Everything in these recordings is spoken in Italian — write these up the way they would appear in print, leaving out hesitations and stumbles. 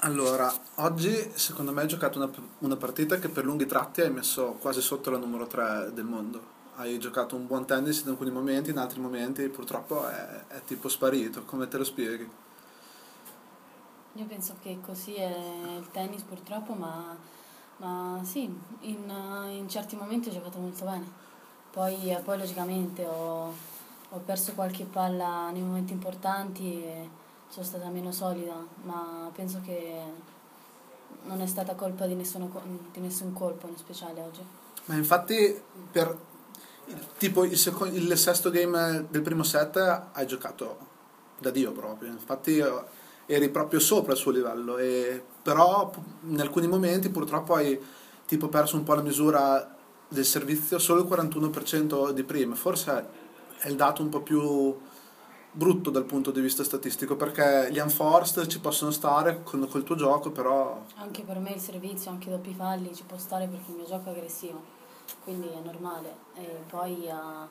Allora, oggi secondo me hai giocato una partita che per lunghi tratti hai messo quasi sotto la numero 3 del mondo. Hai giocato un buon tennis in alcuni momenti, in altri momenti purtroppo è tipo sparito. Come te lo spieghi? Io penso che così è il tennis purtroppo, ma sì, in certi momenti ho giocato molto bene. Poi logicamente ho perso qualche palla nei momenti importanti e sono stata meno solida, ma penso che non è stata colpa di nessun colpo in speciale oggi. Ma infatti per tipo il sesto game del primo set hai giocato da Dio proprio. Infatti eri proprio sopra il suo livello, però in alcuni momenti purtroppo hai tipo perso un po' la misura del servizio, solo il 41% di prima. Forse è il dato un po' più brutto dal punto di vista statistico, perché gli unforced ci possono stare col tuo gioco, però Anche per me il servizio, anche i doppi falli ci può stare perché il mio gioco è aggressivo, quindi è normale. E poi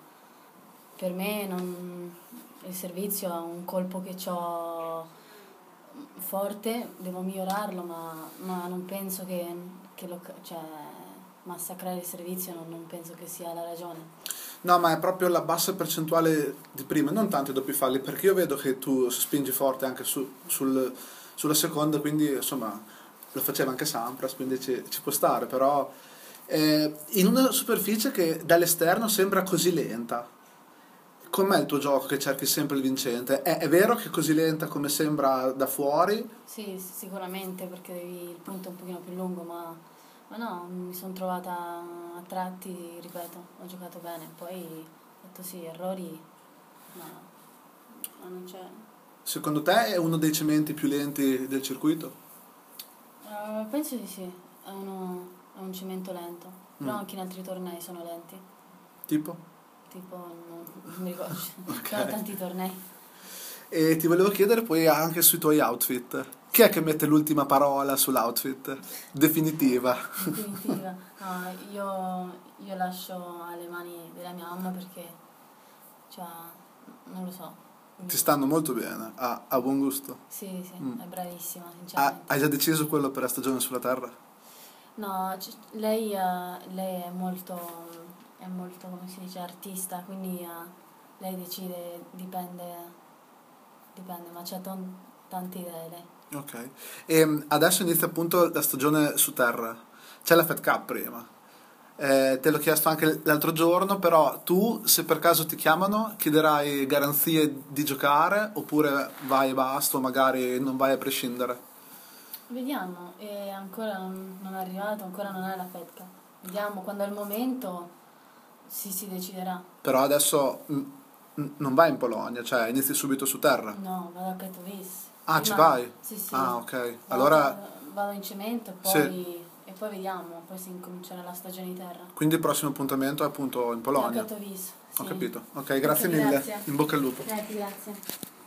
per me il servizio è un colpo che ho forte, devo migliorarlo, ma non penso cioè, massacrare il servizio non penso che sia la ragione. no, ma è proprio la bassa percentuale di prima, non tanto i doppi falli, perché io vedo che tu spingi forte anche sulla seconda, quindi insomma lo faceva anche Sampras, quindi ci può stare, però in una superficie che dall'esterno sembra così lenta. Com'è il tuo gioco che cerchi sempre il vincente? È vero che è così lenta come sembra da fuori? Sì, sicuramente perché il punto è un pochino più lungo, ma no, mi sono trovata a tratti, ripeto, ho giocato bene, poi ho fatto sì, errori, ma, ma non c'è. Secondo te è uno dei cementi più lenti del circuito? Penso di sì, è un cemento lento, però Mm. anche in altri tornei sono lenti, Tipo? tipo non mi ricordo, sono Ok. tanti tornei. E ti volevo chiedere poi anche sui tuoi outfit. Chi è che mette l'ultima parola sull'outfit? Definitiva. Definitiva. No, io lascio alle mani della mia mamma perché, cioè, non lo so. Ti Mm, stanno molto bene, ha buon gusto. Sì, sì, Mm. è bravissima, sinceramente. Hai già deciso quello per la stagione sulla Terra? No, lei è molto, come si dice, artista, quindi lei decide, dipende, ma c'ha tante idee lei. Ok. E adesso inizia appunto la stagione su Terra. C'è la Fed Cup prima. Te l'ho chiesto anche l'altro giorno, però tu, se per caso ti chiamano, chiederai garanzie di giocare oppure vai e basta, o magari non vai a prescindere. Vediamo, è ancora non è arrivato, ancora non è la fetta. Vediamo, quando è il momento si deciderà. Però adesso non vai in Polonia, cioè inizi subito su Terra. No, vado a Katowice. Ah, ci Prima, vai? sì, sì, Ah, ok. vado, Allora, vado in cemento sì. e poi vediamo, poi si incomincerà la stagione di terra. Quindi il prossimo appuntamento è appunto in A Polonia. Katowice, Ho sì. capito. Ok, Ok, grazie mille. grazie. In bocca al lupo. Grazie, grazie.